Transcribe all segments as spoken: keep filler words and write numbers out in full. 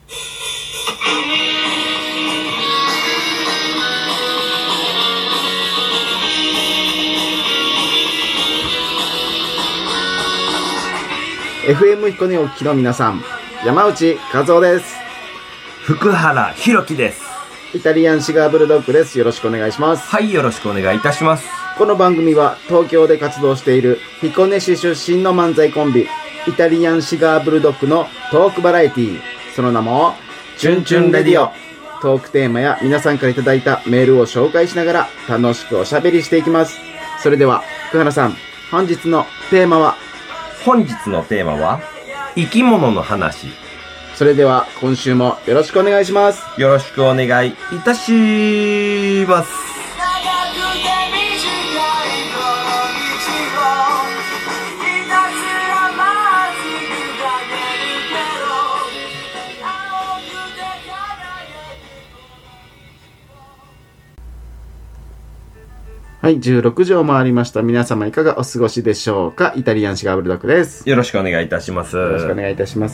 エフエム 彦根をお聞きの皆さん、山内和夫です。 福原弘樹です。 イタリアンシガーブルドッグです。よろしくお願いします。 はい、よろしくお願いいたします。 この番組は東京で活動している彦根市出身の漫才コンビイタリアンシガーブルドッグのトークバラエティー、その名もチュンチュンレディオ。トークテーマや皆さんからいただいたメールを紹介しながら楽しくおしゃべりしていきます。それでは福原さん、本日のテーマは？ 本日のテーマは生き物の話。 それでは今週もよろしくお願いします。 よろしくお願いいたします。 はい、じゅうろくじを回りました。皆様いかがお過ごしでしょうか。イタリアンシガーブルドッグです。 よろしくお願いいたします。 よろしくお願いいたします。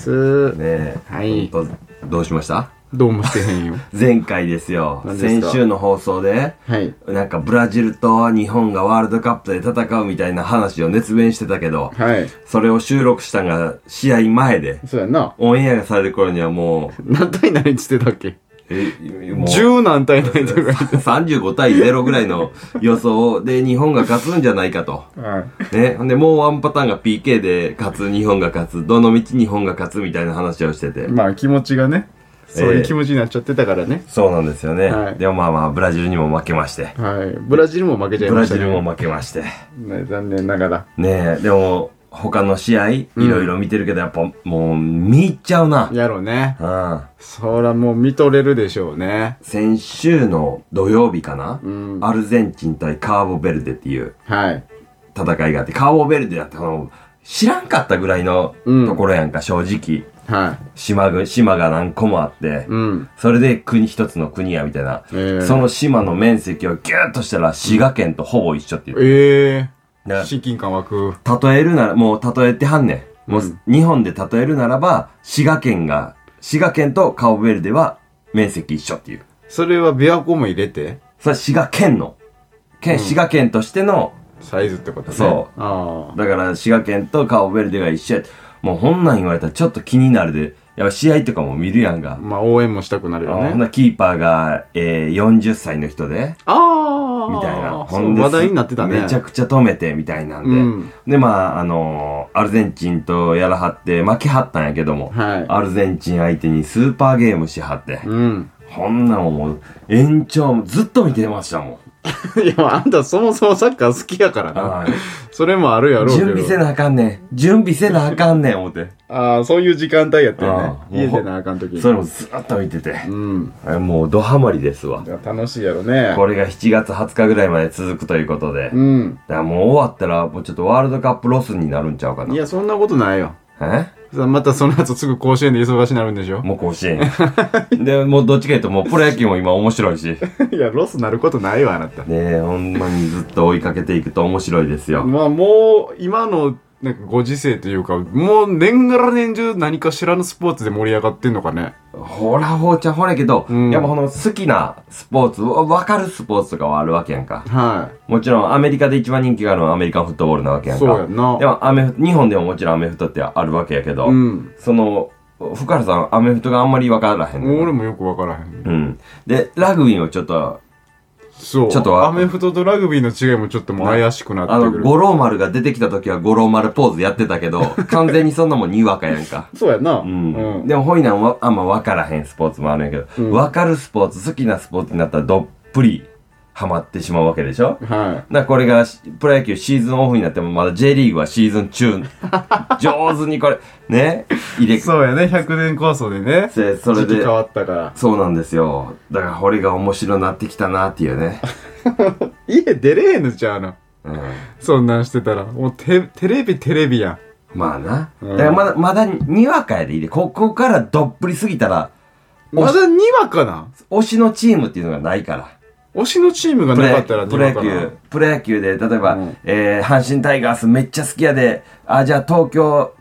ねえ、はい。どうしました？ どうもしてへんよ。 前回ですよ。先週の放送で、 はい、 なんかブラジルと日本がワールドカップで戦うみたいな話を熱弁してたけど、 はい、 それを収録したのが試合前で、 そうやな。 オンエアがされる頃にはもう何対何って言ってたっけ？ え、 もうじゅう何対何とかさんじゅうご対ゼロぐらいの予想で日本が勝つんじゃないかと。 はい。 ね。で、もうワンパターンが ピーケー で勝つ、日本が勝つ、どの道日本が勝つみたいな話をしてて。 まあ気持ちがね、そういう気持ちになっちゃってたからね。 えー、そうなんですよね。 はい、 でもまあまあ、ブラジルにも負けまして。 はい。ブラジルも負けちゃいましたね。 ブラジルも負けまして。 ね、残念ながら。 ねえ、でも、他の試合、いろいろ見てるけど、やっぱもう、見入っちゃうな。 やろうね。 うん。 そらもう見とれるでしょうね。 先週の土曜日かな、 うん、 アルゼンチン対カーボベルデっていうはい。 戦いがあって、カーボベルデだってあの、知らんかったぐらいのところやんか、うん、正直。 はい。 島が、島が何個もあって、 うん。それで国一つの国やみたいな。 えー、 その島の面積をギュッとしたら滋賀県とほぼ一緒っていう。 ええー。親近感湧く。 例えるなら、もう例えてはんねん。もう、うん、日本で例えるならば、滋賀県が、滋賀県とカーボベルデは面積一緒っていう。 それは琵琶湖も入れて？ それは滋賀県の、県、うん、滋賀県としての、 サイズってことね。 そう。あだから滋賀県とカーボベルデが一緒や。もうこんなん言われたらちょっと気になるで、やっぱ試合とかも見るやんが。 まあ応援もしたくなるよね。 ほんなキーパーが、えー、よんじゅっさいの人で。 ああ。 みたいな。 ほんで話題になってたね。 めちゃくちゃ止めてみたいなんで。うん、で、まあ、あのー、アルゼンチンとやらはって負けはったんやけども。 はい。 アルゼンチン相手にスーパーゲームしはって。 うん。 こんなもんもう、延長もずっと見てましたもん。 いや、あんたそもそもサッカー好きやからな。はい。それもあるやろうけど。 準備せなあかんねん。準備せなあかんねん、思って。 ああ、そういう時間帯やったよね。家でなあかんときに。 それもずっと見てて。 うん。 もうドハマりですわ。 楽しいやろね。 これがしちがつはつかぐらいまで続くということで。 うん。 だからもう終わったら、もうちょっとワールドカップロスになるんちゃうかな。 いや、そんなことないよ。 えまたその後すぐ甲子園で忙しになるんでしょ？ もう甲子園。で、もうどっちか言うともうプロ野球も今面白いし。 いや、ロスなることないわ、あなた。 ねえ、ほんまにずっと追いかけていくと面白いですよ。 まあもう、今の、なんかご時世というか、もう年がら年中何かしらのスポーツで盛り上がってんのかね。 ほらほうちゃほらけど、うん、やっぱこの好きなスポーツ、わかるスポーツとかはあるわけやんか。 はい。 もちろんアメリカで一番人気があるのはアメリカンフットボールなわけやんか。 そうやんな。 でもアメフ、日本でももちろんアメフトってあるわけやけど、うん、その、福原さんアメフトがあんまりわからへんねん。 俺もよくわからへん。 うん。で、ラグビーをちょっと、 そう。ちょっとアメフトとラグビーの違いもちょっともう怪しくなってくる。 あの、五郎丸が出てきた時は五郎丸ポーズやってたけど、完全にそんなもんにわかやんか。 そうやな。 うん。うん、でも、ホイナンはあんまわからへんスポーツもあるんやけど、わ、うん、かるスポーツ、好きなスポーツになったらどっぷりハマってしまうわけでしょ。 はい。 だこれが、プロ野球シーズンオフになってもまだ J リーグはシーズン中、上手にこれ、ね、 入れ、そうやね、ひゃくねん構想でね。 それで。 時期変わったから。 そうなんですよ。だからこれが面白なってきたなっていうね。 家出れへんのちゃうの。 うん。 そんなんしてたら。もうテ、テレビテレビやん。 まあな。うん、だからまだ、まだにわかやでいいで。ここからどっぷりすぎたら。 まだにわかな？ 推しのチームっていうのがないから。 推しのチームがなかったらプロ野球、プロ野球で、例えば、うん、えー、阪神タイガースめっちゃ好きやで、あ、じゃあ東京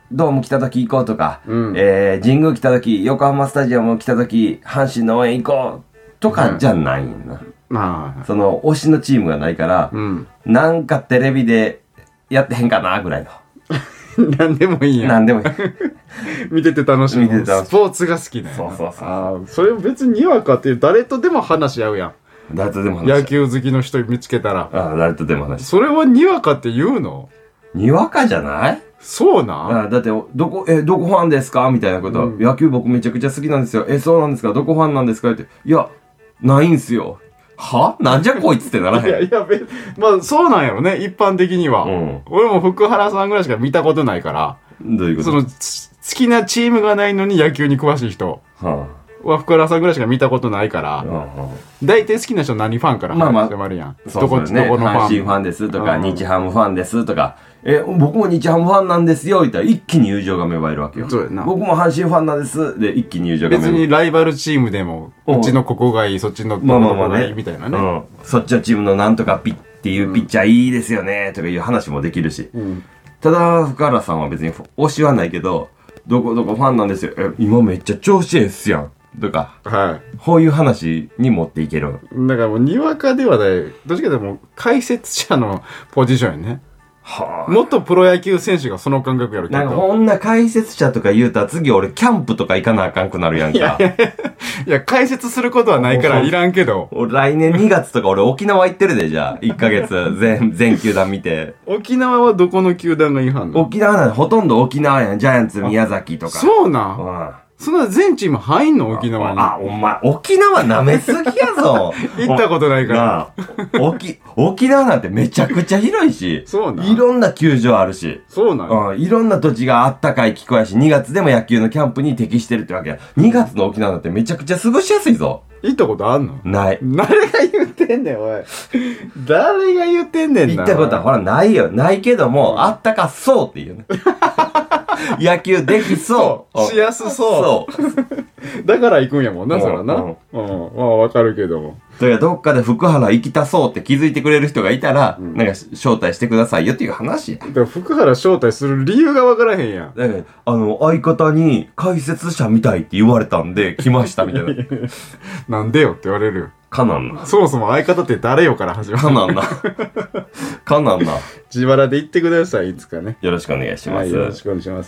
ドーム来た時行こうとか、 うん、 えー、神宮来た時、横浜スタジアム来た時、阪神の応援行こうとかじゃないんだ。 まあ、 その、推しのチームがないから、 うん、 なんかテレビでやってへんかなぐらいの。 なんでもいいやん。 なんでもいい。 見てて楽しい。 見てて楽しい。 スポーツが好きだよ。 そうそうそう。 ああ、それ別ににわかって誰とでも話し合うやん。 誰とでも話し合う。 野球好きの人見つけたら。 ああ、誰とでも話し合う。それはにわかって言うの？ にわかじゃない？ そうな。 ああ、だって、どこ、え、どこファンですかみたいなこと、うん。野球僕めちゃくちゃ好きなんですよ。え、そうなんですか？どこファンなんですかって。いや、ないんすよ。は？なんじゃこいつってならへん。 いやいや、まあそうなんやろね、一般的には。うん、俺も福原さんぐらいしか見たことないから。 どういうこと？ その、好きなチームがないのに野球に詳しい人は福原さんぐらいしか見たことないから、大体好きな人何ファンから話してもあるやん。まあまあ、 どこ、ね、どこのファン。阪神ファンですとか、うん、日ハムファンですとか、え、僕も日ハムファンなんですよ、言ったら一気に友情が芽生えるわけよ。 そうやな。 僕も阪神ファンなんです、で一気に友情が芽生える。 別にライバルチームでも、うちのここがいい、そっちのここがいい、みたいなね。 うん。そっちのチームのなんとかピッっていうピッチャーいいですよね、とかいう話もできるし。うん、ただ、福原さんは別に推しはないけど、どこどこファンなんですよ。え、今めっちゃ調子ええっすやん。とか。はい。こういう話に持っていける。 だからもう、にわかではない。どっちかというともう、解説者のポジションやね。はあ、もっとプロ野球選手がその感覚やるけど。 なんかこんな解説者とか言うたら次俺キャンプとか行かなあかんくなるやんか。 いやいやいや、いや解説することはないからいらんけど。 俺来年にがつとか俺沖縄行ってるで、じゃあ。いっかげつ全、全球団見て。 沖縄はどこの球団が違反なの？ 沖縄なんほとんど沖縄やん。ジャイアンツ宮崎とか。 そうなん。うん。そんな全チーム入んの沖縄に。 あ、お前、沖縄舐めすぎやぞ。 行ったことないから。 沖、沖縄なんてめちゃくちゃ広いし。 そうなん。 いろんな球場あるし。 そうなん。 うん。いろんな土地があったかい気候やし、にがつでも野球のキャンプに適してるってわけや。にがつの沖縄なんてめちゃくちゃ過ごしやすいぞ。 行ったことあんの？ ない。 誰が言ってんねん、おい。誰が言ってんねんな。 行ったことはほらないよ。ないけども、うん、あったかそうっていうね。野球できそう。 しやすそう。そう。だから行くんやもんな、そらな。うん。うん。まあわかるけども。 だからどっかで福原行きたそうって気づいてくれる人がいたら、うん、なんか招待してくださいよっていう話や。 だから福原招待する理由がわからへんやん。 だからあの、相方に解説者みたいって言われたんで来ましたみたいな。 なんでよって言われるよ。 かなんな。 そもそも相方って誰よから始まる。 かなんな。かなんな。 自腹で言ってください、いつかね。 よろしくお願いします。はい、 よろしくお願いします。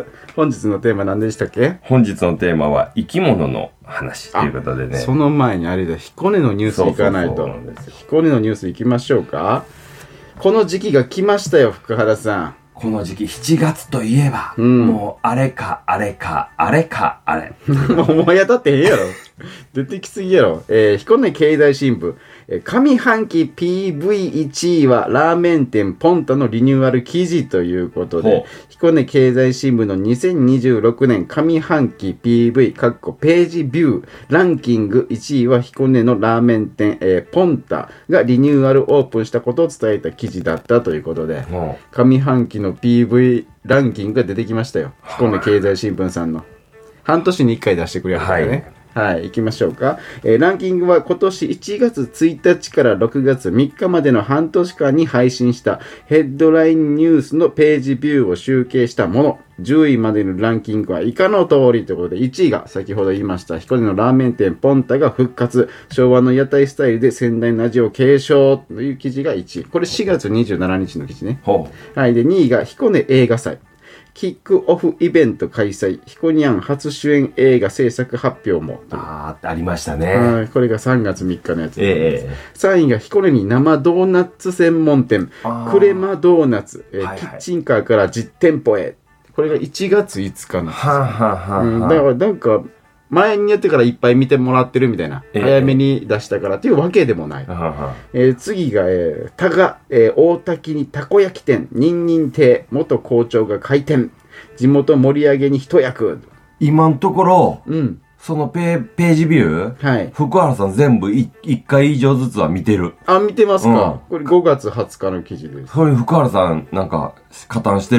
本日のテーマ何でしたっけ？ 本日のテーマは生き物の話ということでね。 その前にあれだ、彦根のニュース行かないと。彦根のニュース行きましょうか。この時期が来ましたよ、福原さん。 この時期、しちがつといえば、うん、もう、あれか、あれか、あれか、あれ。 もう思い当たってへんやろ。出てきすぎやろ。えー、彦根経済新聞。上半期 ピーブイいちいはラーメン店ポンタのリニューアル記事ということで、彦根経済新聞のにせんにじゅうろくねん上半期 ピーブイ、かっこページビュー、ランキングいちいは彦根のラーメン店、えー、ポンタがリニューアルオープンしたことを伝えた記事だったということで、上半期の ピーブイ ランキングが出てきましたよ。彦根経済新聞さんの。半年にいっかい出してくれるからね。はいはい、行きましょうか。えー、ランキングは今年いちがつついたちからろくがつみっかまでの半年間に配信したヘッドラインニュースのページビューを集計したもの。じゅういまでのランキングは以下の通りということで、いちいが先ほど言いました彦根のラーメン店ポンタが復活。昭和の屋台スタイルで先代の味を継承という記事がいちい。これしがつにじゅうしちにちの記事ね。はい。で、にいが彦根映画祭。キックオフイベント開催。ヒコニャン初主演映画制作発表も。 ああ、ありましたね。 これがさんがつみっかのやつです。ええ、 さんいが彦根に生ドーナツ専門店。クレマドーナツ、えーはいはい。キッチンカーから実店舗へ。これがいちがついつかなんです。 はあ、はあはあうん、 だからなんか、前にやってからいっぱい見てもらってるみたいな。ええ、早めに出したからっていうわけでもない。ははえー、次が、えー、たが、えー、大滝にたこ焼き店、ニンニン亭、元校長が開店。地元盛り上げに一役。 今のところ、 うん、 そのペー、ページビュー、 はい、 福原さん全部いっかい以上ずつは見てる。 あ、見てますか、うん、これごがつはつかの記事です。 それ福原さんなんか加担してるわ。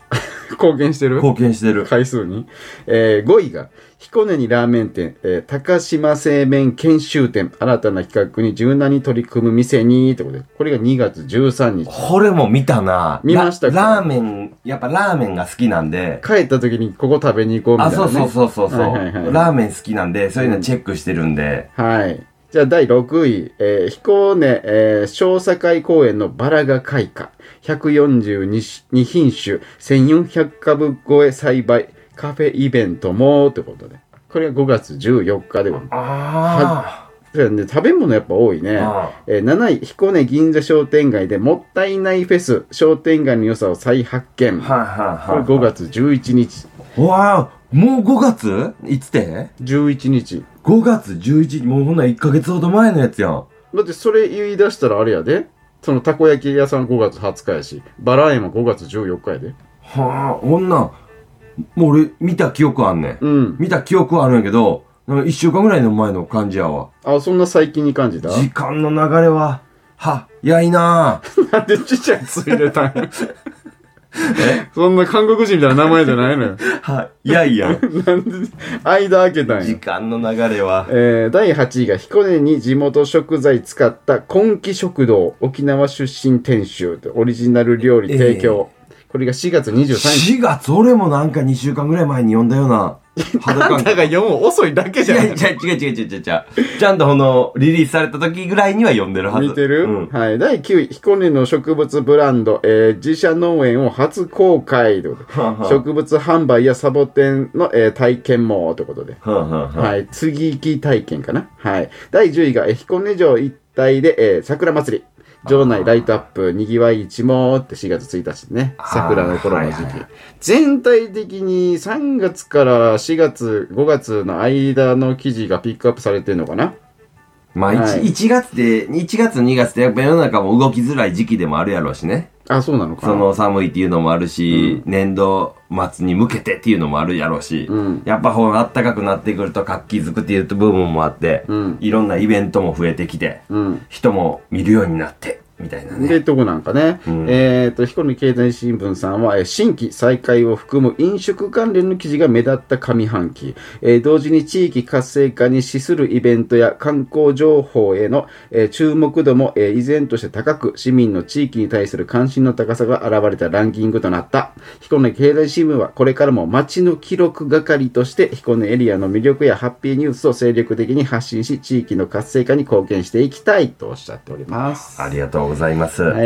貢献してる貢献してる。 回数に。えー、ごいが、彦根にラーメン店、えー、高島製麺研修店、新たな企画に柔軟に取り組む店に、ってことで、これがにがつじゅうさんにち。 これも見たな。 見ましたか？ ラ、ラーメン、やっぱラーメンが好きなんで。 帰った時にここ食べに行こうみたいな、ね。 あ、そうそうそうそう。はいはいはい、ラーメン好きなんで、そういうのチェックしてるんで。 うん、はい。じゃあだいろくい、えー、彦根、えー、小堺公園のバラが開花。ひゃくよんじゅうに品種、せんよんひゃくかぶ超え栽培、カフェイベントも、ってことで。これがごがつじゅうよっかでございます。ああ。ね、食べ物やっぱ多いね。えー、なない、彦根銀座商店街でもったいないフェス、商店街の良さを再発見。はいはいはい。これごがつじゅういちにち。 わあ、もうごがついつて ? じゅういちにち。 ごがつじゅういちにち、もうほんならいっかげつほど前のやつやん。 だってそれ言い出したらあれやで。そのたこ焼き屋さんごがつはつかやし、バラ園もごがつじゅうよっかやで。 はあ、女、もう俺見た記憶あんねん。うん。見た記憶はあるんやけど、なんかいっしゅうかんぐらいの前の感じやわ。 あ、そんな最近に感じた？ 時間の流れは、は、やいなぁ。なんでちっちゃいつ入れたんや。えそんな韓国人みたいな名前じゃないのよ。 はい。いやいや。 なんで、間開けたんや。 時間の流れは。 えー、だいはちいが彦根に地元食材使った今季食堂、沖縄出身店主、オリジナル料理提供。えー、これがしがつにじゅうさんにち。 しがつ俺もなんかにしゅうかんぐらい前に読んだような。 あんたが読む遅いだけじゃん。いや、 違う違う違う違う違う違う。ちゃんとこの、リリースされた時ぐらいには読んでるはず。 見てる、うん、はい。だいきゅうい、彦根の植物ブランド、えー、自社農園を初公開ということで。はは植物販売やサボテンの、えー、体験もということで。ははははい。次行き体験かな。はい。だいじゅういが、えー、彦根城一帯で、えー、桜祭り。城内ライトアップ、にぎわい一もってしがつついたちね。桜の頃の時期。はいはい、全体的にさんがつからしがつ、ごがつの間の記事がピックアップされてるのかな。 まあ、はい、いちがつで、いちがつにがつってやっぱ世の中も動きづらい時期でもあるやろうしね。 あ、そうなのかな。 その寒いっていうのもあるし、うん、年度末に向けてっていうのもあるやろうし、うん、やっぱほら暖かくなってくると活気づくっていう部分もあって、うん、いろんなイベントも増えてきて、うん、人も見るようになって、みたいなね。 で、とこなんかね。うん、えっ、ー、と、彦根経済新聞さんは、新規再開を含む飲食関連の記事が目立った上半期、えー、同時に地域活性化に資するイベントや観光情報への、えー、注目度も、えー、依然として高く、市民の地域に対する関心の高さが現れたランキングとなった。彦根経済新聞は、これからも街の記録係として、彦根エリアの魅力やハッピーニュースを精力的に発信し、地域の活性化に貢献していきたいとおっしゃっております。 ありがとうございます。 はい。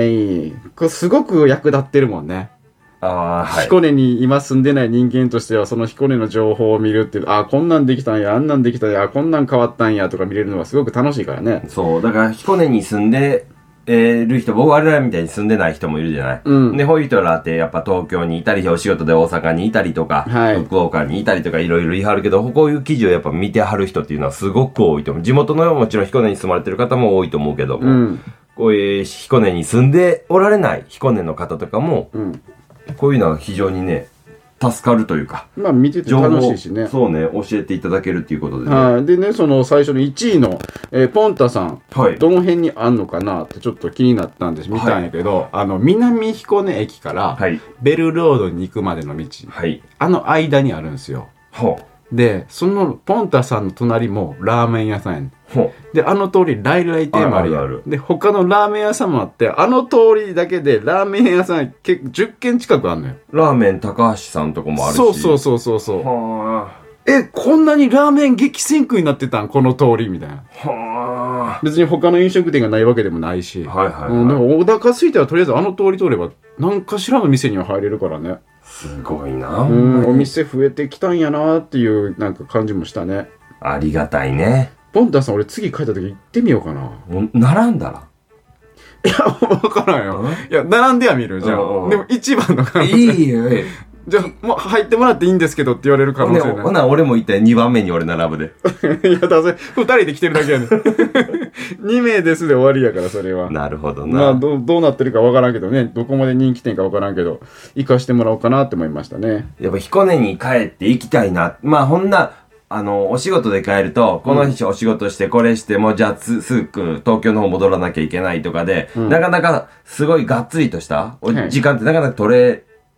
これすごく役立ってるもんね。ああ、はい。彦根に今住んでない人間としては、その彦根の情報を見るっていう、ああ、こんなんできたんや、あんなんできたんや、こんなん変わったんやとか見れるのはすごく楽しいからね。 そう。だから彦根に住んで、えー、る人、僕我々みたいに住んでない人もいるじゃない。うん。で、こういう人らってやっぱ東京にいたり、お仕事で大阪にいたりとか、はい、福岡にいたりとかいろいろ言いはるけど、こういう記事をやっぱ見てはる人っていうのはすごく多いと思う。地元のもちろん彦根に住まれてる方も多いと思うけども、うん、こういう彦根に住んでおられない彦根の方とかも、うん、こういうのは非常にね、助かるというか。 まあ見てて楽しいしね。 そうね、教えていただけるっていうことでね。 はい。でね、その最初のいちいの、えー、ポンタさん、はい、どの辺にあんのかなってちょっと気になったんです。見たんやけど、はい、あの、南彦根駅から、ベルロードに行くまでの道、はい、あの間にあるんですよ。はあ、で、そのポンタさんの隣もラーメン屋さんやねん。で、あの通り、来来亭もあるやん。あるある。で、他のラーメン屋さんもあって、あの通りだけでラーメン屋さん結じゅっけん近くあるのよ。 ラーメン高橋さんとこもあるし。 そうそうそうそうそう。はあ。え、こんなにラーメン激戦区になってたんこの通りみたいな。はあ。別に他の飲食店がないわけでもないし。はいはい、はい。うん、でもお腹空いたらとりあえずあの通り通れば、何かしらの店には入れるからね。 すごいな。 うん、お店増えてきたんやなっていうなんか感じもしたね。 ありがたいね。 ポンタさん、俺次帰った時行ってみようかな。 並んだらいや、わからんよ。いや、並んでは見るじゃん。でも一番の可能性。 いいよ。 じゃあ、もう入ってもらっていいんですけどって言われる可能性ない。 ほな、俺も行ったらにばんめに俺並ぶで。 いや、だぜ、二人で来てるだけやねん。にめいですで終わりやから、それは。 なるほどな。 まあ、どう、どうなってるかわからんけどね。どこまで人気店かわからんけど、行かしてもらおうかなって思いましたね。 やっぱ彦根に帰って行きたいな。まあ、ほんな、あの、お仕事で帰ると、この日お仕事してこれしても、じゃあす、すぐ東京の方戻らなきゃいけないとかで、うん、なかなかすごいがっつりとした、はい、時間ってなかなか取れ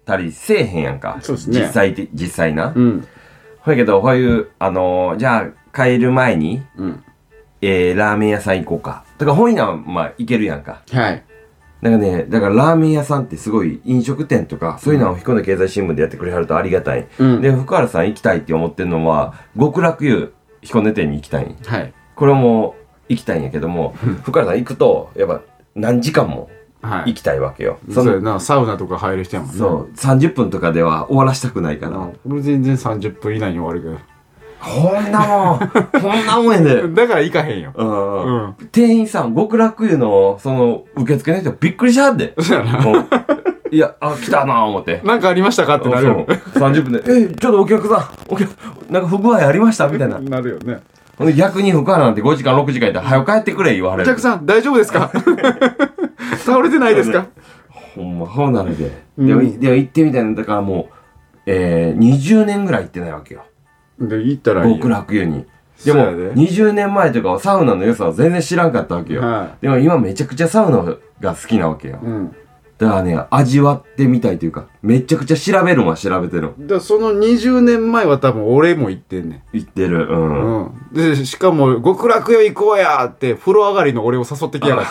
たりせえへんやんか。 そうですね。 実際で、実際な。 うん。 ほやけど、こういう、あのー、じゃあ、帰る前に、 うん。 えー、ラーメン屋さん行こうか。だから、ほいなは、まあ、行けるやんか。 はい。 なんかね、だからラーメン屋さんってすごい飲食店とか、そういうのを彦根経済新聞でやってくれはるとありがたい。うん、で、福原さん行きたいって思ってるのは、極楽湯彦根店に行きたい。はい。これも行きたいんやけども、福原さん行くと、やっぱ何時間も行きたいわけよ。 はい、そのそうやな、サウナとか入る人やもんね。 そう、さんじゅっぷんとかでは終わらしたくないから。 俺全然さんじゅっぷん以内に終わるけど。 こんなもん、こんなもんやで。 だから行かへんよ。 うん。うん、店員さん、極楽湯の、その、受付の人びっくりしはんで。そうやな。うん、いや、あ、来たなぁ思って。 なんかありましたかってなるよ。 さんじゅっぷんで、え、ちょっとお客さん、お客、なんか不具合ありましたみたいな。 なるよね。 ほんで逆に福原なんてごじかん、ろくじかんやったら、早く帰ってくれ言われる。 お客さん、大丈夫ですか倒れてないですかほんま、そうなるで。うん、でも、でも行ってみたいな、だからもう、えー、にじゅうねんぐらい行ってないわけよ。 で、行ったらいいよ。 極楽湯に。でも、にじゅうねんまえとかはサウナの良さは全然知らんかったわけよ。はい、でも今めちゃくちゃサウナが好きなわけよ。うん、だからね、味わってみたいというか、めちゃくちゃ調べるもんは調べてる。 だからそのにじゅうねんまえは多分俺も行ってんねん。 行ってる。うん。 うん。で、しかも、極楽湯行こうやって、風呂上がりの俺を誘ってきやがって。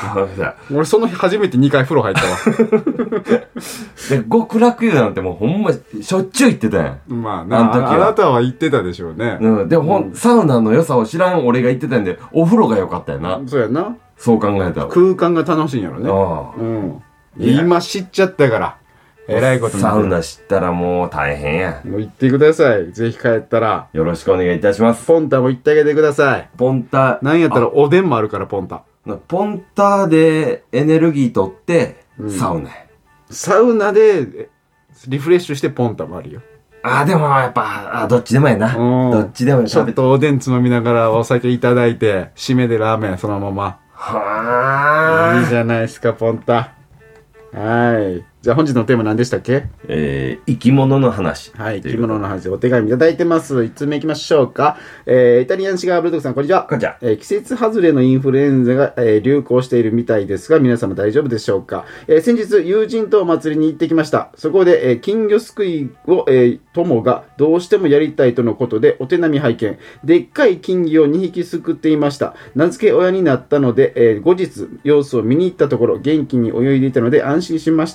俺その日初めてにかい風呂入ったわ。 で、極楽湯なんてもうほんま、しょっちゅう行ってたやん。 まあな、あの時はあなたは行ってたでしょうね。 うん。でもほん、うん、サウナの良さを知らん俺が行ってたんで、お風呂が良かったよな。 そうやな。 そう考えたら。 空間が楽しいんやろね。ああ。うん。今知っちゃったから。えらいことになる。サウナ知ったらもう大変や。 もう行ってください。ぜひ帰ったら。 よろしくお願いいたします。 ポンタも行ってあげてください。 ポンタ。 なんやったらおでんもあるからポンタ。 ポンタでエネルギー取って、サウナ、うん。 サウナでリフレッシュしてポンタもあるよ。 ああ、でもやっぱ、あどっちでもやな。どっちでもちょっとおでんつまみながらお酒いただいて、締めでラーメンそのまま。はあ。いいじゃないですか、ポンタ。はい。じゃあ本日のテーマ何でしたっけ？ えー、生き物の話。 はい、生き物の話でお手紙いただいてます。いつつめいきましょうか。えー、イタリアンシガーブルドッグさん、こんにちは。 こんにちは。 えー、季節外れのインフルエンザが、えー、流行しているみたいですが、皆様大丈夫でしょうか。えー、先日、友人とお祭りに行ってきました。そこで、えー、金魚すくいを、えー、友がどうしてもやりたいとのことで、お手並み拝見。でっかい金魚をにひきすくっていました。名付け親になったので、えー、後日、様子を見に行ったところ、元気に泳いでいたので安心しました。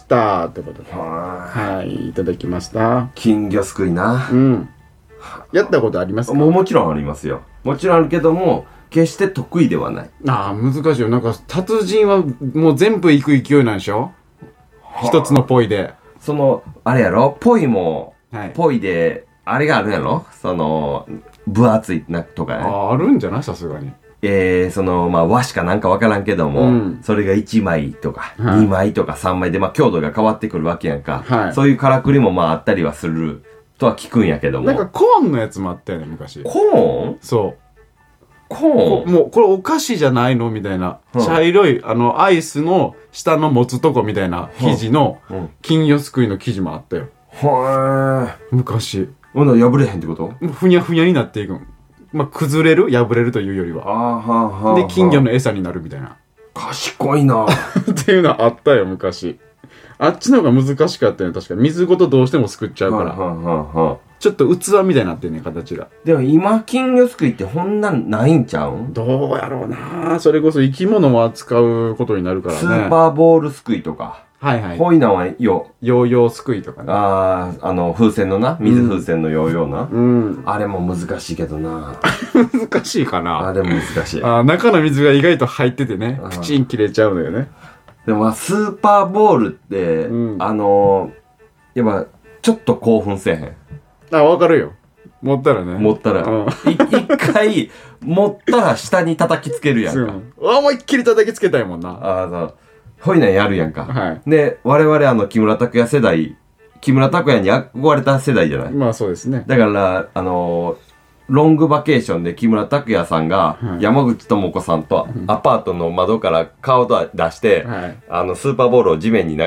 ということで。はい、いただきました。 金魚すくいな。 うん。やったことありますか？ もうもちろんありますよ。もちろんあるけども、決して得意ではない。 ああ、難しいよ。なんか、達人はもう全部行く勢いなんでしょ？一つのポイで。 その、あれやろ？ポイも、はい、ポイで、あれがあるやろ？その、分厚いなとかね。 ああ、あるんじゃない？さすがに。 えー、その、まあ、和紙かなんかわからんけども、うん、それがいちまいとか、はい、にまいとかさんまいで、まあ、強度が変わってくるわけやんか。はい、そういうからくりもまあ、あったりはするとは聞くんやけども。 なんかコーンのやつもあったよね、昔。 コーン？ そう。 コーン？ もう、これお菓子じゃないのみたいな。うん、茶色い、あの、アイスの下の持つとこみたいな生地の、金魚すくいの生地もあったよ。 はー。昔。 ほんなら破れへんってこと？ ふにゃふにゃになっていくん。まあ、崩れる破れるというよりは。 あーはーはー。 で、金魚の餌になるみたいな。 賢いなっていうのあったよ、昔。あっちの方が難しかったよ、確かに。水ごとどうしてもすくっちゃうから。はーはーはー。ちょっと器みたいになってんねん、形が。 でも今、金魚すくいってほんなんないんちゃうん？ どうやろうな。それこそ生き物も扱うことになるからね。 スーパーボールすくいとか。 はいはい。 こういうのはよ。 ヨーヨーすくいとかね。 ああ、あの、風船のな、水風船のヨーヨーな。 うん。 あれも難しいけどな。 難しいかな。 あれも難しい。 あ中の水が意外と入っててね、プチン切れちゃうのよね。 でもまあ、スーパーボールって、うん、あのー、やっぱ、ちょっと興奮せえへん。あ、わかるよ。持ったらね。 持ったら。うん、一回、持ったら下に叩きつけるやんか。うん、 思いっきり叩きつけたいもんな。 ああ、そう。ほいなんやるやんか。 はい。 で、我々あの、木村拓哉世代、木村拓哉に憧れた世代じゃない？ まあそうですね。 だから、あのー、ロングバケーションで木村拓哉さんが、山口智子さんとアパートの窓から顔と出して、はい、あの、スーパーボールを地面にな、叩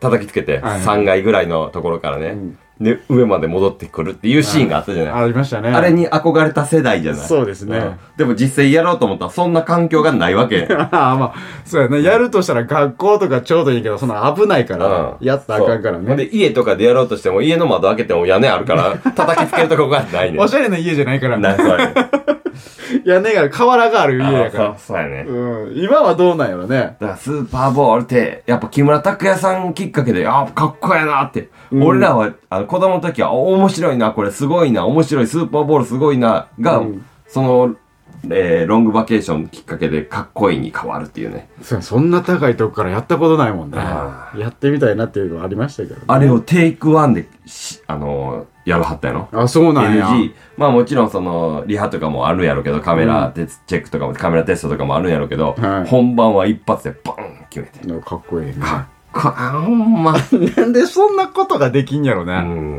叩きつけて、 はいはいさんがいぐらいのところからね、うん、で、上まで戻ってくるっていうシーンがあったじゃない。 ありましたね。 あれに憧れた世代じゃない。 そうですね。うん、 でも実際やろうと思ったらそんな環境がないわけ。 ああ、まあ、そうやね。やるとしたら学校とかちょうどいいけど、そんな危ないから、うん、やったらあかんからね。 で、家とかでやろうとしても、家の窓開けても屋根あるから、叩きつけるとこがないね。 おしゃれな家じゃないから。 な、そうやね。 屋根が、瓦がある家やから。 そう、そうやね。 うん。今はどうなんやろね。 だからスーパーボールって、やっぱ木村拓哉さんきっかけで、あ、かっこええなって。うん、俺らは、あの、子供の時は、面白いな、これすごいな、面白い、スーパーボールすごいな、が、うん、その、えー、ロングバケーションきっかけでかっこいいに変わるっていうね。 そ, そんな高いとこからやったことないもんね。やってみたいなっていうのはありましたけど、ね、 あれをテイクワンで、あのー、やるはったやろ。 あ、そうなんや。 エヌジー。まあもちろんその、リハとかもあるんやろうけど、カメラチェックとかも、カメラテストとかもあるんやろうけど、はい、本番は一発でバン決めて。 かっこいいね。 かっこあんま。 なんでそんなことができんやろね。うん。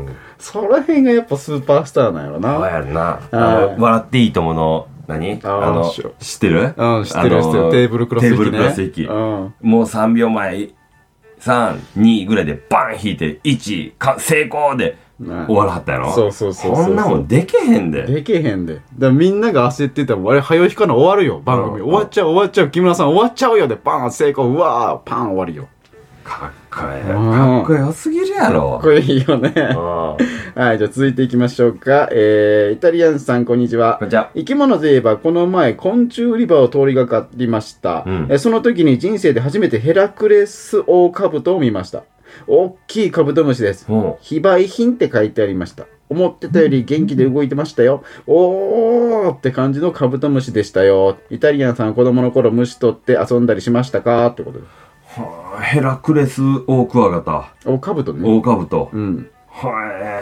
その辺がやっぱスーパースターなんやろな。 そうやんな。あの、笑っていいともの、何あの、知ってるうん、知ってる、知ってる。テーブルクロス引き、ね。 テーブルクロス引き。うん。もうさんびょうまえ、さん、にぐらいでバン引いて、いち、か成功で終わらはったやろ。 そうそうそうそう。 こんなもんでけへんで。 でけへんで。だからみんなが焦ってたら、あれ、早引かな終わるよ、番組。終わっちゃう、終わっちゃう。木村さん終わっちゃうよで、バン成功。うわー、パン終わりよ。 かっこいい。かっこよすぎるやろ。 かっこいいよね。はい、じゃあ続いていきましょうか。えー、イタリアンさん、こんにちは。 こんにちは。 生き物で言えば、この前、昆虫売り場を通りがかりました。うん、えその時に人生で初めてヘラクレスオオカブトを見ました。大きいカブトムシです。非売品って書いてありました。思ってたより元気で動いてましたよ。おーって感じのカブトムシでしたよ。イタリアンさん、子供の頃虫取って遊んだりしましたかってことです。 はあ、ヘラクレスオオクワガタ。 オオカブトね。 オオカブト。 うん。 はい。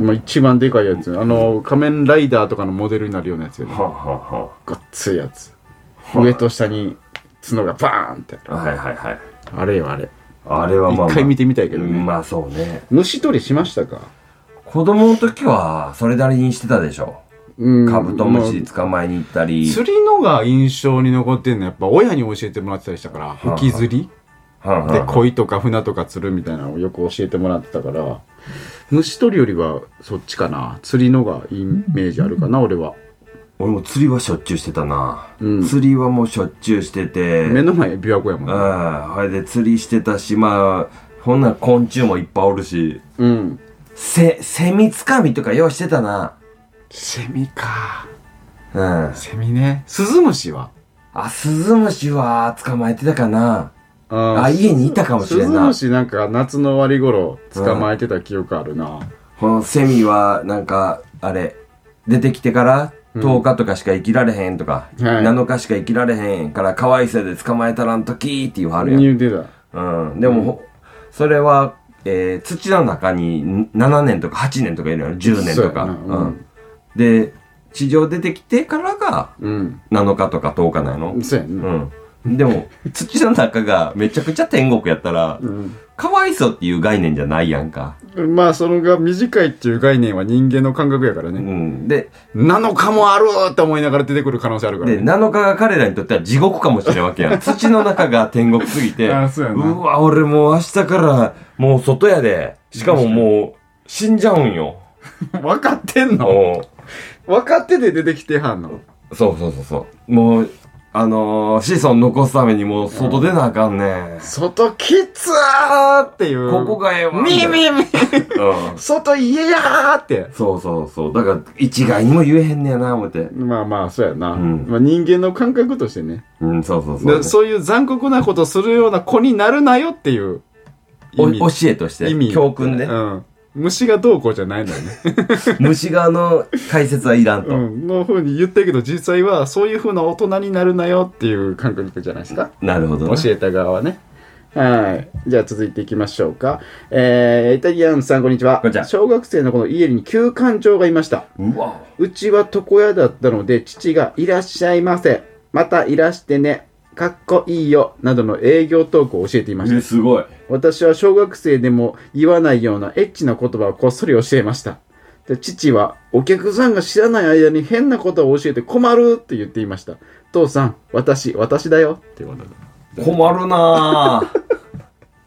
まあ一番でかいやつ。あの、仮面ライダーとかのモデルになるようなやつよね。 はあ、はあはあ、 ごっついやつ。はあ、上と下に角がバーンって。 はいはいはい。 あれよあれ。 あれはまあ、まあ、 一回見てみたいけどね。 まあそうね。 虫取りしましたか？ 子供の時はそれなりにしてたでしょ。うん。カブトムシ捕まえに行ったり。 釣りのが印象に残ってんのやっぱ親に教えてもらってたりしたから、吹き釣り。はあはあ、で、鯉とか船とか釣るみたいなのをよく教えてもらってたから、虫取りよりはそっちかな。釣りのがイメージあるかな、俺は。 俺も釣りはしょっちゅうしてたな。うん、釣りはもうしょっちゅうしてて。 目の前琵琶湖やもんね。 ああ、それで釣りしてたし、まあ、ほんなら昆虫もいっぱいおるし。うん。せ、セミつかみとかようしてたな。 セミか。 うん。 セミね。スズムシは？ あ、スズムシは捕まえてたかな。ああ、家にいたかもしれんな。 スズムシなんか夏の終わり頃捕まえてた記憶あるな。うん、 このセミはなんか、あれ、出てきてからとおかとかしか生きられへんとか、うんはい、なのかしか生きられへんから可愛さで捕まえたらんときーって言うはるやん。 言うてた。 うん。でも、うん、それは、えー、土の中にななねんとかはちねんとかいるやろ。じゅうねんとか。ううん、で、地上出てきてからが、なのかとかとおかなんやの。 そうやね。 うんでも、土の中がめちゃくちゃ天国やったら、うん、かわいそうっていう概念じゃないやんか。 まあ、そのが短いっていう概念は人間の感覚やからね。うん。で、なのかもあるって思いながら出てくる可能性あるから、ね。 で、なのかが彼らにとっては地獄かもしれんわけやん。土の中が天国すぎて、 あそうやな。 うわ、俺もう明日からもう外やで。しかももう死んじゃうんよ。 分かってんの？分かってて出てきてはんの？ そうそうそうそう。もう、あのー、子孫残すためにもう外出なあかんね、 うん。外きつーっていう。 ここがええわ。 みみみ、うん、外家やーって。 そうそうそう。だから一概にも言えへんねやな、思って。 まあまあ、そうやな。うん、まあ人間の感覚としてね。 うん、そうそうそう、ね。 そういう残酷なことするような子になるなよっていう意味。教えとして。意味。教訓ね。 うん。虫がどうこうじゃないのよね。 虫側の解説はいらんと。 うん。の風に言ったけど、実際はそういう風な大人になるなよっていう感覚じゃないですか。 なるほど、ね。 教えた側はね。はい。じゃあ続いていきましょうか。えー、イタリアンさんこんにちは。 こんにちは。 小学生のこの家に旧館長がいました。 うわ。 うちは床屋だったので、父がいらっしゃいませ。またいらしてね。かっこいいよ。などの営業トークを教えていました。 え、すごい。 私は小学生でも言わないようなエッチな言葉をこっそり教えました。で父は、お客さんが知らない間に変なことを教えて困るって言っていました。父さん、私、私だよって言われた。 困るなぁ。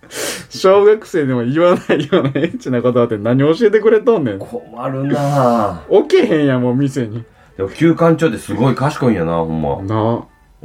小学生でも言わないようなエッチな言葉って何教えてくれとんねん。 困るなぁ。 起きへんやん、もう店に。 でも、休館長ってすごい賢いんやな、ほんま。 なうん。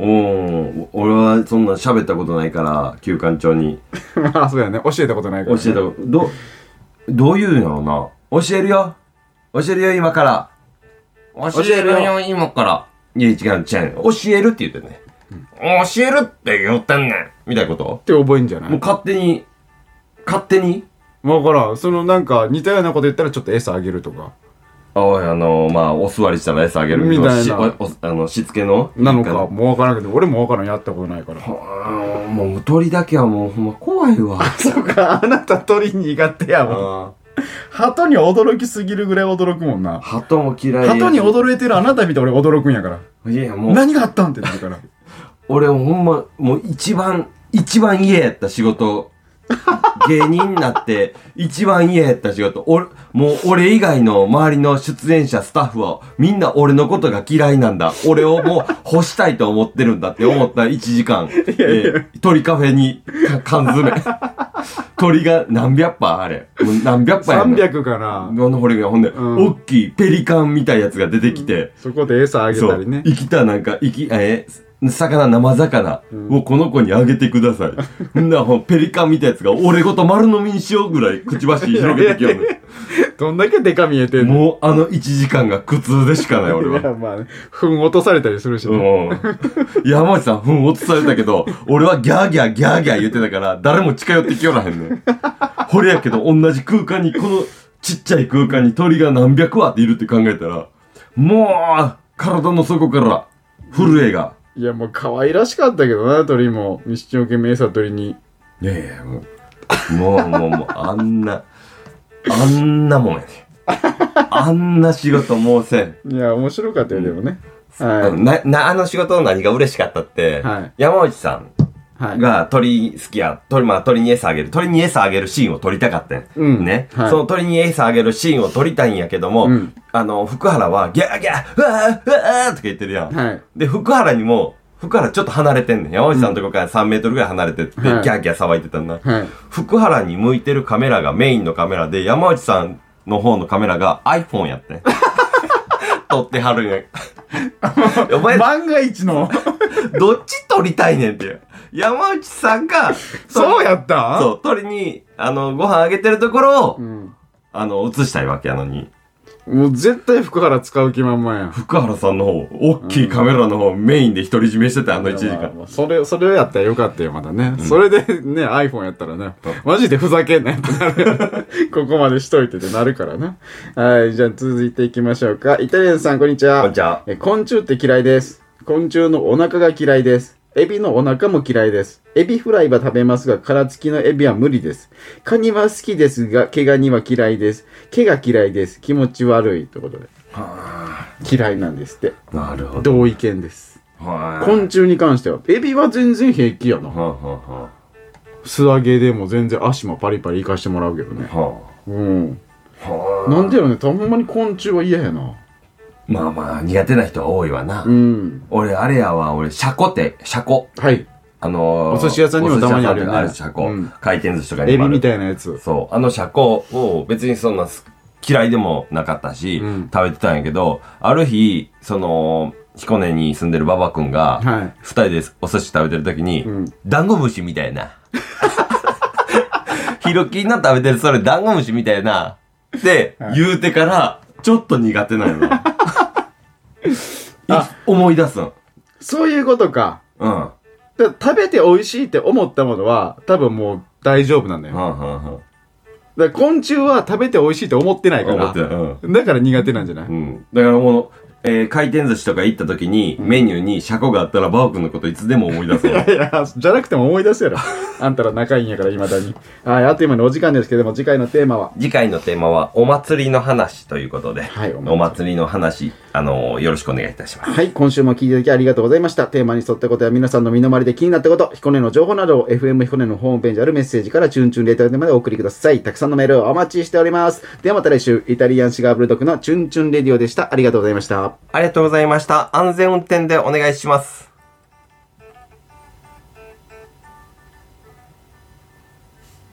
俺はそんな喋ったことないから、休館長に。 まあ、そうやね。教えたことないから、ね。 教えたこと、ど、どういうんやろうな。教えるよ。教えるよ、今から。教えるよ、今から。いや、違う、違う。教えるって言ってね。うん、教えるって言ってんねん。みたいなことって覚えんじゃない？ もう勝手に、勝手にわからん。そのなんか似たようなこと言ったらちょっと餌あげるとか。 ああの、まあ、お座りしたら餌あげるみたいな。 おおあの、しつけのなのか、もうわからんけど、俺もわからん、やったことないから。 はあ、もう鳥だけはもうほんま怖いわ。 そうか、あなた鳥苦手やもん。鳩に驚きすぎるぐらい驚くもんな。 鳩も嫌いや。 鳩に驚いてるあなた見て俺驚くんやから。 いや、もう。 何があったんってなるから。 俺ほんま、もう一番、一番嫌やった仕事。芸人になって一番嫌やった仕事。俺、もう俺以外の周りの出演者、スタッフはみんな俺のことが嫌いなんだ。俺をもう干したいと思ってるんだって思ったいちじかん。いやいやえー、鳥カフェに缶詰。鳥が何百羽あれ。もう何百羽やん。 さんびゃくかな。 これがほんで、うん、大きいペリカンみたいなやつが出てきて。うん、 そこで餌あげたりね。 生きたなんか、生き、えー魚、生魚をこの子にあげてください。んな、ペリカンみたいなやつが俺ごと丸飲みにしようぐらいくちばし広げてきよる。 どんだけデカ見えてんの？ もうあのいちじかんが苦痛でしかない俺は。 いや、まあね。糞落とされたりするしね。 うん。山内さん糞落とされたけど、俺はギャーギャーギャーギャー言ってたから誰も近寄ってきよらへんねん。これやけど同じ空間に、このちっちゃい空間に鳥が何百羽っているって考えたら、もう体の底から震えが。 いや、もう可愛らしかったけどな、鳥も。一生懸命餌取りに。 いやいや、もう、もう、もう、もう、あんな、あんなもんやね。あんな仕事もうせん。 いや、面白かったよ、でもね。 はい。な、な、あの仕事の何が嬉しかったって、はい、山内さんが鳥好きや、鳥、まあ鳥に餌あげる、鳥に餌あげるシーンを撮りたかったん。うん。ね。はい、その鳥に餌あげるシーンを撮りたいんやけども、うん、あの、福原はギャーギャー、うわー、うわーとか言ってるやん。はい。で、福原にも、福原ちょっと離れてんねん。山内さんのとこからさんメートルぐらい離れてって、はい、ギャーギャー騒いでたんだ。はい。福原に向いてるカメラがメインのカメラで、山内さんの方のカメラが iPhone やってん。撮ってはるんや。 お前、万が一の。 どっち撮りたいねんっていう。山内さんが、 そうやったん？ そう、鳥に、あの、ご飯あげてるところを、うん、あの、映したいわけやのに。 もう絶対福原使う気満々やん。 福原さんの方、大きいカメラの方、うん、メインで独り占めしてたあのいちじかん。まあまあ、 それ、それをやったらよかったよ、まだね。うん、それでね、iPhone やったらね、マジでふざけんなよってなる。ここまでしといてってなるからな。はい、じゃあ続いていきましょうか。イタリアンさん、こんにちは。 こんにちは。 え、昆虫って嫌いです。昆虫のお腹が嫌いです。エビのお腹も嫌いです。エビフライは食べますが、殻付きのエビは無理です。カニは好きですが、毛ガニは嫌いです。毛が嫌いです。気持ち悪い。ということで。は嫌いなんですって。 なるほど。 同意見です。は昆虫に関しては。エビは全然平気やな。はあはあ、素揚げでも全然足もパリパリいかしてもらうけどね。はあ、うん。はあ、なんでよね。たまに昆虫は嫌やな。 まあまあ、苦手な人は多いわな。うん。俺、あれやわ、俺、シャコって、シャコ。はい。あのー、 お寿司屋さんにもたまにあるよね。 あるシャコ。うん、回転寿司とかにもある。 エビみたいなやつ。 そう。あのシャコを別にそんな嫌いでもなかったし、うん、食べてたんやけど、ある日、その、彦根に住んでる馬場くんが、はい、二人でお寿司食べてる時に、うん、ダンゴムシみたいな。ヒロキの食べてるそれダンゴムシみたいな。って言うてから、ちょっと苦手なの。あ、思い出すん。 そういうことか。うん。だ食べて美味しいって思ったものは、多分もう大丈夫なんだよ。はんはんはん。だから昆虫は食べて美味しいって思ってないから。思ってない。うん。だから苦手なんじゃない？うん。 だからもう、えー、回転寿司とか行った時に、メニューにシャコがあったら、バオ君のこといつでも思い出す。いやいや、じゃなくても思い出すやろ。あんたら仲いいんやから、未だに。はい、あっという間にお時間ですけども、次回のテーマは次回のテーマは、お祭りの話ということで、はい、お祭り、お祭りの話、あのー、よろしくお願いいたします。 はい、今週も聞いていただきありがとうございました。テーマに沿ったことや皆さんの身の回りで気になったこと、彦根の情報などを エフエム 彦根のホームページあるメッセージからチュンチュンレーターまでお送りください。たくさんのメールをお待ちしております。ではまた来週、イタリアンシガーブルドッグのチュンチュンレディオでした。ありがとうございました。 ありがとうございました。安全運転でお願いします。